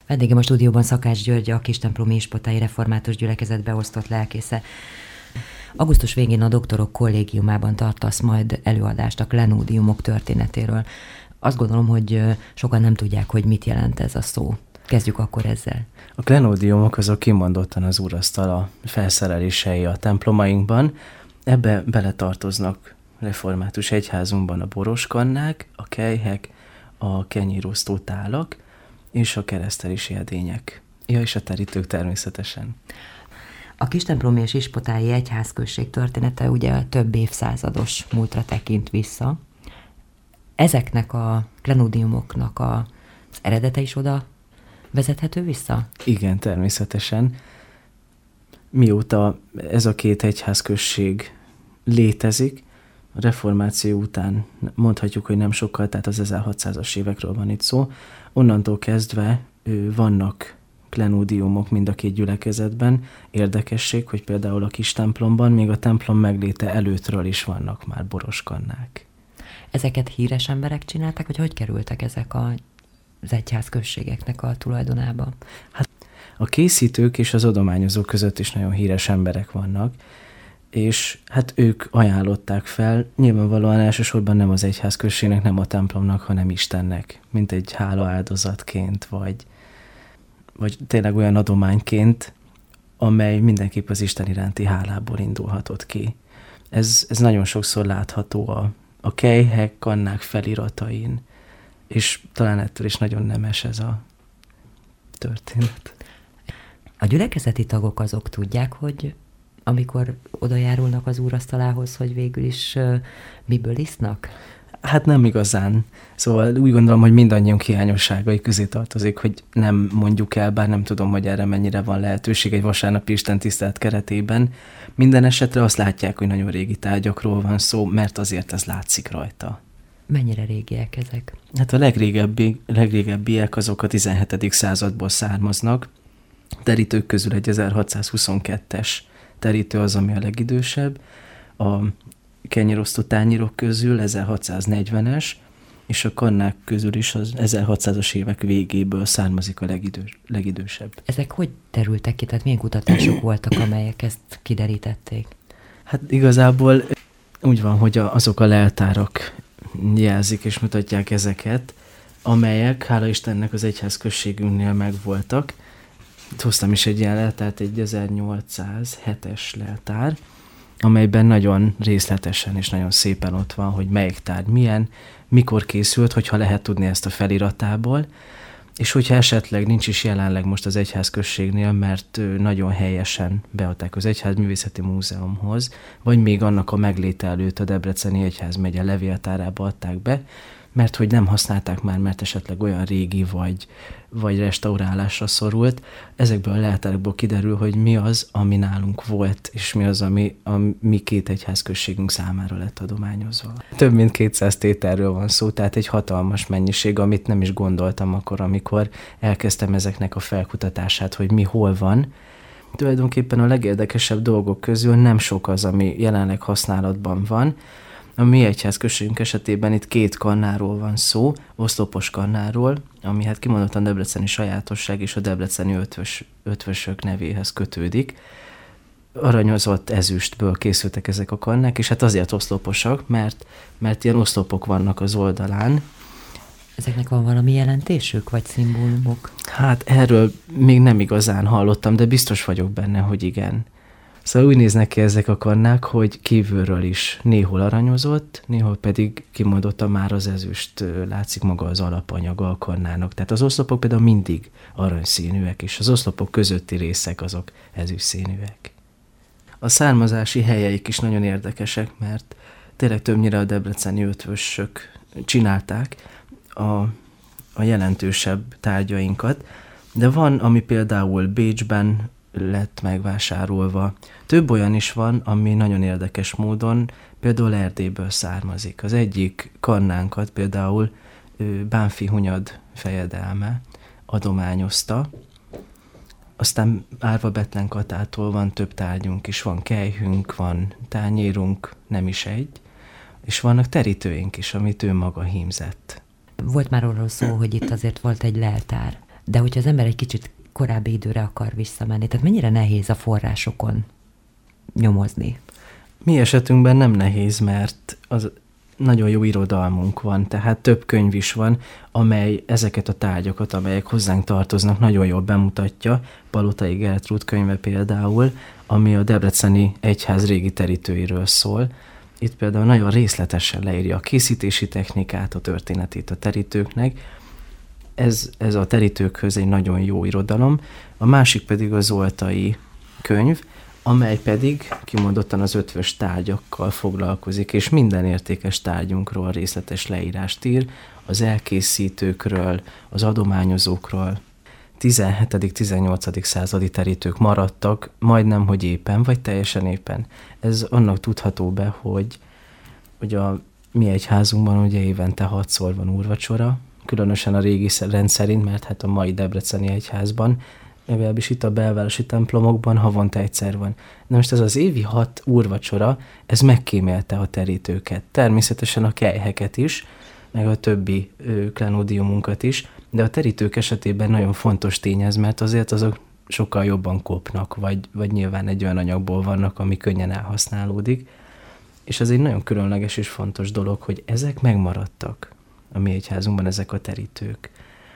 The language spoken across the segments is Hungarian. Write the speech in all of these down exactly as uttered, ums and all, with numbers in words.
Vendégem a stúdióban Szakács György, a Kistemplomi Ispotái Református Gyülekezet beosztott lelkésze. Augusztus végén a doktorok kollégiumában tartasz majd előadást a klenódiumok történetéről. Azt gondolom, hogy sokan nem tudják, hogy mit jelent ez a szó. Kezdjük akkor ezzel. A klenódiumok azok kimondottan az úrasztala felszerelései a templomainkban. Ebbe beletartoznak református egyházunkban a boroskannák, a kelyhek, a kenyérosztó tálak és a keresztelési edények. Ja, és a terítők természetesen. A Kistemplomi és Ispotái egyházközség története ugye több évszázados múltra tekint vissza. Ezeknek a klenódiumoknak a, az eredete is oda vezethető vissza? Igen, természetesen. Mióta ez a két egyházközség létezik, a reformáció után mondhatjuk, hogy nem sokkal, tehát az ezerhatszázas évekről van itt szó, onnantól kezdve vannak klenódiumok mind a két gyülekezetben. Érdekesség, hogy például a kis templomban még a templom megléte előttről is vannak már boroskannák. Ezeket híres emberek csinálták, vagy hogy kerültek ezek a, az egyházközségeknek a tulajdonába? Hát a készítők és az adományozók között is nagyon híres emberek vannak, és hát ők ajánlották fel, nyilvánvalóan elsősorban nem az egyházközségnek, nem a templomnak, hanem Istennek, mint egy hálaáldozatként, vagy, vagy tényleg olyan adományként, amely mindenképp az Isten iránti hálából indulhatott ki. Ez, ez nagyon sokszor látható a, a kelyhek, kannák feliratain, és talán ettől is nagyon nemes ez a történet. A gyülekezeti tagok azok tudják, hogy amikor oda járulnak az úrasztalához, hogy végül is uh, miből isznak? Hát nem igazán. Szóval úgy gondolom, hogy mindannyiunk hiányosságai közé tartozik, hogy nem mondjuk el, bár nem tudom, hogy erre mennyire van lehetőség egy vasárnapi istentisztelet keretében. Minden esetre azt látják, hogy nagyon régi tárgyakról van szó, mert azért ez látszik rajta. Mennyire régiek ezek? Hát a legrégebbi, legrégebbiek azok a tizenhetedik századból származnak. Terítők közül egy ezerhatszázhuszonkettes terítő az, ami a legidősebb. A kenyérosztó tányérok közül ezerhatszáznegyvenes, és a kannák közül is az ezerhatszázas évek végéből származik a legidős, legidősebb. Ezek hogy terültek ki? Tehát milyen kutatások voltak, amelyek ezt kiderítették? Hát igazából úgy van, hogy azok a leltárak jelzik és mutatják ezeket, amelyek, hála Istennek, az egyházközségünknél megvoltak. Hoztam is egy ilyen leltárt, egy ezernyolcszázhetes leltár, amelyben nagyon részletesen és nagyon szépen ott van, hogy melyik tárgy milyen, mikor készült, hogyha lehet tudni ezt a feliratából, és hogyha esetleg nincs is jelenleg most az egyházközségnél, mert nagyon helyesen beadták az Egyházművészeti Múzeumhoz, vagy még annak a megléte előtt a Debreceni Egyházmegye levéltárába adták be, mert hogy nem használták már, mert esetleg olyan régi vagy, vagy restaurálásra szorult. Ezekből a leltárokból kiderül, hogy mi az, ami nálunk volt, és mi az, ami a mi két egyházközségünk számára lett adományozva. Több mint kétszáz tételről van szó, tehát egy hatalmas mennyiség, amit nem is gondoltam akkor, amikor elkezdtem ezeknek a felkutatását, hogy mi hol van. Tulajdonképpen a legérdekesebb dolgok közül nem sok az, ami jelenleg használatban van. A mi egyházközségünk esetében itt két kannáról van szó, oszlopos kannáról, ami hát kimondottan debreceni sajátosság és a debreceni ötvös, ötvösök nevéhez kötődik. Aranyozott ezüstből készültek ezek a kannák, és hát azért oszloposak, mert, mert ilyen oszlopok vannak az oldalán. Ezeknek van valami jelentésük, vagy szimbólumok? Hát erről még nem igazán hallottam, de biztos vagyok benne, hogy igen. Szóval úgy néznek ki ezek a kannák, hogy kívülről is néhol aranyozott, néhol pedig kimondottan már az ezüst látszik maga az alapanyaga a kannának. Tehát az oszlopok például mindig aranyszínűek, és az oszlopok közötti részek azok ezüstszínűek. A származási helyeik is nagyon érdekesek, mert tényleg többnyire a debreceni ötvösök csinálták a, a jelentősebb tárgyainkat, de van, ami például Bécsben lett megvásárolva. Több olyan is van, ami nagyon érdekes módon például Erdélyből származik. Az egyik kannánkat például Bánffy Hunyad fejedelme adományozta, aztán Árva Bethlen Katától van több tárgyunk is, van kelyhünk, van tányérunk, nem is egy, és vannak terítőink is, amit ő maga hímzett. Volt már arról szó, hogy itt azért volt egy leltár. De hogyha az ember egy kicsit korábbi időre akar visszamenni, tehát mennyire nehéz a forrásokon nyomozni? Mi esetünkben nem nehéz, mert az nagyon jó irodalmunk van, tehát több könyv is van, amely ezeket a tárgyakat, amelyek hozzánk tartoznak, nagyon jól bemutatja. Palotai Gertrúd könyve például, ami a debreceni egyház régi terítőiről szól. Itt például nagyon részletesen leírja a készítési technikát, a történetét a terítőknek. Ez, ez a terítőkhöz egy nagyon jó irodalom. A másik pedig a Zoltai könyv, amely pedig kimondottan az ötvös tárgyakkal foglalkozik, és minden értékes tárgyunkról részletes leírást ír, az elkészítőkről, az adományozókról. tizenhetedik-tizennyolcadik századi terítők maradtak, majdnem, hogy éppen, vagy teljesen éppen. Ez annak tudható be, hogy, hogy a mi egyházunkban ugye évente hatszor van úrvacsora, különösen a régi rend szerint, mert hát a mai debreceni egyházban, legalábbis itt a belvárosi templomokban havonta egyszer van. Na most ez az évi hat úrvacsora, ez megkímélte a terítőket. Természetesen a kelyheket is, meg a többi ö, klenódiumunkat is, de a terítők esetében nagyon fontos tény ez, mert azért azok sokkal jobban kopnak, vagy, vagy nyilván egy olyan anyagból vannak, ami könnyen elhasználódik. És ez egy nagyon különleges és fontos dolog, hogy ezek megmaradtak a mi egyházunkban, ezek a terítők.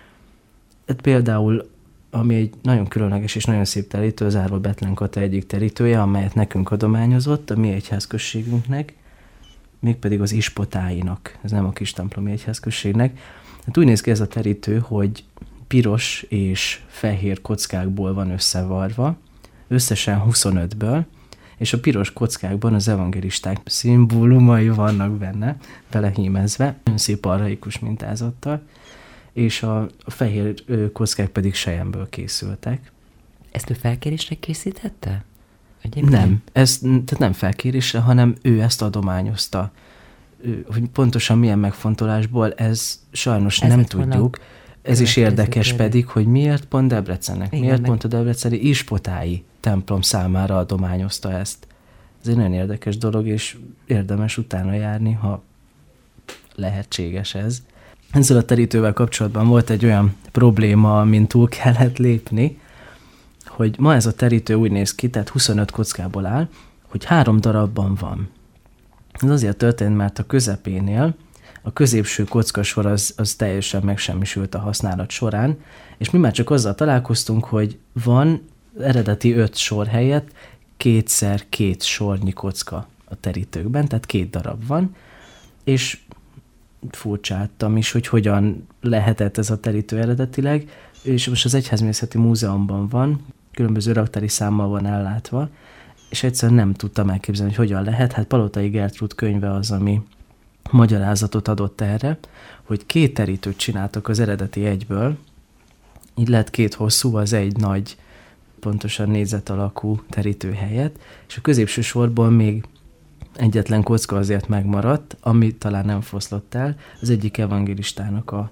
Hát például ami egy nagyon különleges és nagyon szép terítő, az Árva Bethlen Kata egyik terítője, amelyet nekünk adományozott, a mi egyházközségünknek, mégpedig az Ispotáinak, ez nem a Kistemplomi egyházközségnek. Hát úgy néz ki ez a terítő, hogy piros és fehér kockákból van összevarva, összesen huszonötből, és a piros kockákban az evangélisták szimbólumai vannak benne, belehímezve, nagyon szép arraikus mintázattal, és a fehér kockák pedig selyemből készültek. Ezt ő felkérésre készítette? Egyébként? Nem, ez tehát nem felkérésre, hanem ő ezt adományozta. Hogy pontosan milyen megfontolásból, ez sajnos ez nem tudjuk. Ez is érdekes kérdés. Pedig, hogy miért pont Debrecennek, igen, miért meg... pont a debreceni Ispotái templom számára adományozta ezt. Ez egy nagyon érdekes dolog, és érdemes utána járni, ha lehetséges ez. Ezzel a terítővel kapcsolatban volt egy olyan probléma, amin túl kellett lépni, hogy ma ez a terítő úgy néz ki, tehát huszonöt kockából áll, hogy három darabban van. Ez azért történt, mert a közepénél a középső kockasor az, az teljesen megsemmisült a használat során, és mi már csak azzal találkoztunk, hogy van eredeti öt sor helyett kétszer két sornyi kocka a terítőkben, tehát két darab van, és furcsáltam is, hogy hogyan lehetett ez a terítő eredetileg, és most az Egyházművészeti Múzeumban van, különböző raktári számmal van ellátva, és egyszerűen nem tudtam elképzelni, hogy hogyan lehet. Hát Palotai Gertrúd könyve az, ami magyarázatot adott erre, hogy két terítőt csináltak az eredeti egyből, így lett két hosszú, az egy nagy, pontosan négyzet alakú terítő helyett, és a középső sorból még egyetlen kocka azért megmaradt, ami talán nem foszlott el, az egyik evangélistának a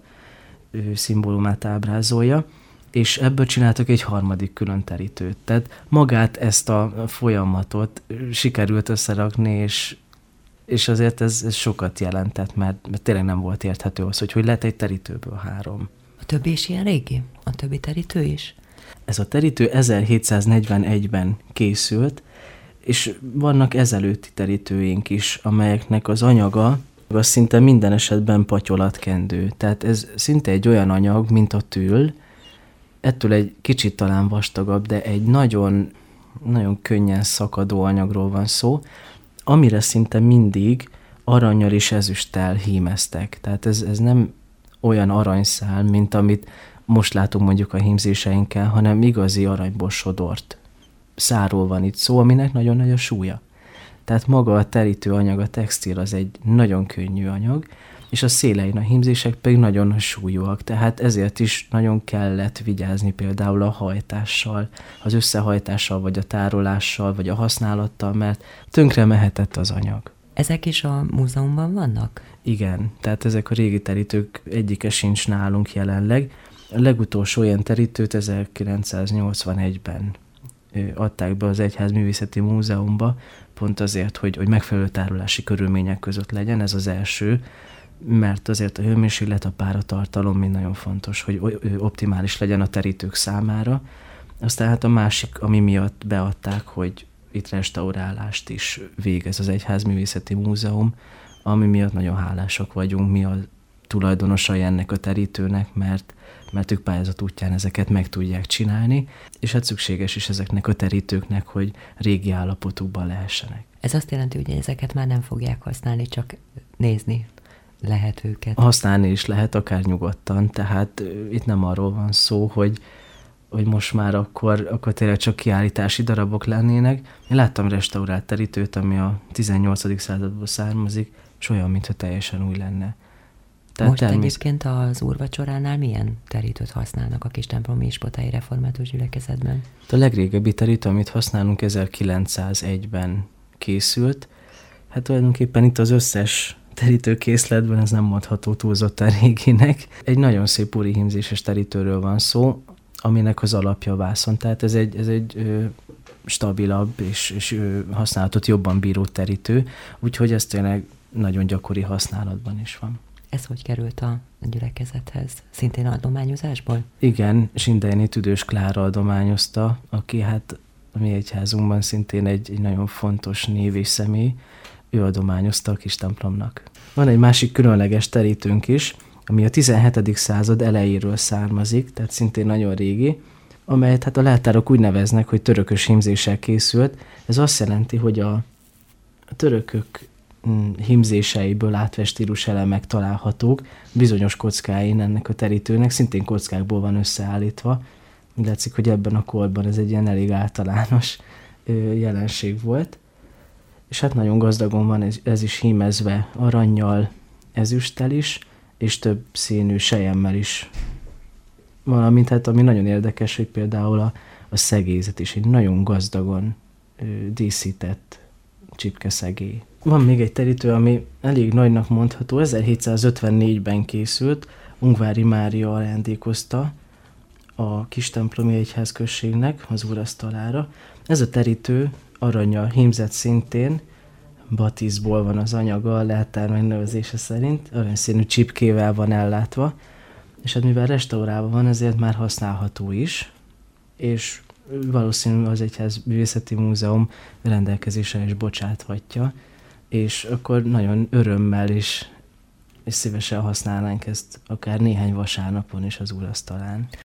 ő, szimbólumát ábrázolja, és ebből csináltak egy harmadik külön terítőt. Tehát magát ezt a folyamatot sikerült összerakni, és, és azért ez, ez sokat jelentett, mert, mert tényleg nem volt érthető az, hogy hogy lett egy terítőből három. A többi is ilyen régi? A többi terítő is? Ez a terítő ezerhétszáznegyvenegyben készült, és vannak ezelőtti terítőink is, amelyeknek az anyaga az szinte minden esetben patyolatkendő. Tehát ez szinte egy olyan anyag, mint a tül, ettől egy kicsit talán vastagabb, de egy nagyon, nagyon könnyen szakadó anyagról van szó, amire szinte mindig arannyal és ezüsttel hímeztek. Tehát ez, ez nem olyan aranyszál, mint amit most látunk mondjuk a hímzéseinkkel, hanem igazi aranyból sodort szárról van itt szó, aminek nagyon nagy a súlya. Tehát maga a terítő anyag, a textil az egy nagyon könnyű anyag, és a szélein a hímzések pedig nagyon súlyúak, tehát ezért is nagyon kellett vigyázni például a hajtással, az összehajtással, vagy a tárolással, vagy a használattal, mert tönkre mehetett az anyag. Ezek is a múzeumban vannak? Igen, tehát ezek a régi terítők egyike sincs nálunk jelenleg. A legutolsó ilyen terítőt ezerkilencszáznyolcvanegyben adták be az Egyházművészeti Múzeumba, pont azért, hogy, hogy megfelelő tárolási körülmények között legyen, ez az első mert azért a hőmérséklet, a páratartalom mind nagyon fontos, hogy optimális legyen a terítők számára. Aztán hát a másik, ami miatt beadták, hogy itt restaurálást is végez az Egyházművészeti Múzeum, ami miatt nagyon hálásak vagyunk mi a tulajdonosai ennek a terítőnek, mert, mert ők pályázat útján ezeket meg tudják csinálni, és hát szükséges is ezeknek a terítőknek, hogy régi állapotukban lehessenek. Ez azt jelenti, hogy ezeket már nem fogják használni, csak nézni lehet őket. Használni is lehet, akár nyugodtan, tehát itt nem arról van szó, hogy hogy most már akkor, akkor tényleg csak kiállítási darabok lennének. Én láttam restaurált terítőt, ami a tizennyolcadik századból származik, és olyan, mintha teljesen új lenne. Tehát most természet... egyébként az úrvacsoránál milyen terítőt használnak a Kistemplomi Ispotái Református Gyülekezetben? A legrégebbi terítő, amit használunk, ezerkilencszázegyben készült. Hát tulajdonképpen itt az összes terítőkészletben ez nem mondható túlzottan réginek. Egy nagyon szép úrihímzéses terítőről van szó, aminek az alapja a vászon. Tehát ez egy, ez egy ö, stabilabb és, és ö, használatot jobban bíró terítő, úgyhogy ez tényleg nagyon gyakori használatban is van. Ez hogy került a gyülekezethez? Szintén adományozásból? Igen, Zsindelyné Tüdős Klára adományozta, aki hát a mi egyházunkban szintén egy, egy nagyon fontos név és személy. Ő adományozta a kis templomnak. Van egy másik különleges terítőnk is, ami a tizenhetedik század elejéről származik, tehát szintén nagyon régi, amelyet hát a leltárok úgy neveznek, hogy törökös hímzéssel készült. Ez azt jelenti, hogy a, a törökök hímzéseiből átvett stílus elemek találhatók bizonyos kockáin ennek a terítőnek, szintén kockákból van összeállítva. Úgy látszik, hogy ebben a korban ez egy ilyen elég általános jelenség volt. És hát nagyon gazdagon van ez, ez is hímezve arannyal, ezüsttel is, és több színű selyemmel is. Valamint hát ami nagyon érdekes, hogy például a, a szegélyzet is egy nagyon gazdagon ö, díszített csipkeszegély. Van még egy terítő, ami elég nagynak mondható, ezerhétszázötvennégyben készült, Ungvári Mária ajándékozta a Kistemplomi Egyházközségnek az úrasztalára. Ez a terítő arannyal hímzett szintén, batiszból van az anyaga, a leltár megnevezése szerint, aranyszínű csipkével van ellátva, és hát mivel restaurálva van, ezért már használható is, és valószínűleg az Egyházművészeti Múzeum rendelkezésre is bocsáthatja, és akkor nagyon örömmel is és szívesen használnánk ezt akár néhány vasárnapon is az úrasztalán.